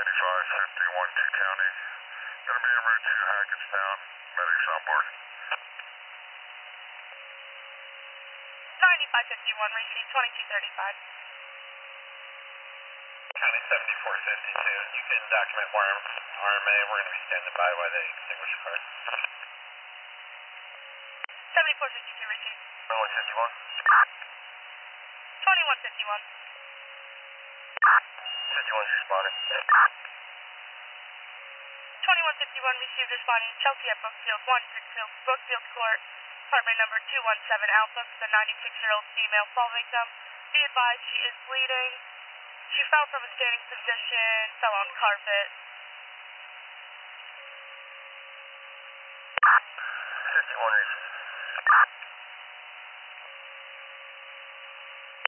9551 T County. Gonna be en route to Hackettstown. Medics on board. 9551, receive 2235. County 7452. You can document more RMA. We're going to be standing by while they extinguish the car. 7452, receive. 2151. 2151. 51's responding. 2151, received, responding. Chelsea at Brookfield, 160 Brookfield Court, apartment number 217 Alpha, for the 96-year-old female fall victim. Be advised, she is bleeding. She fell from a standing position, fell on carpet. 51 received.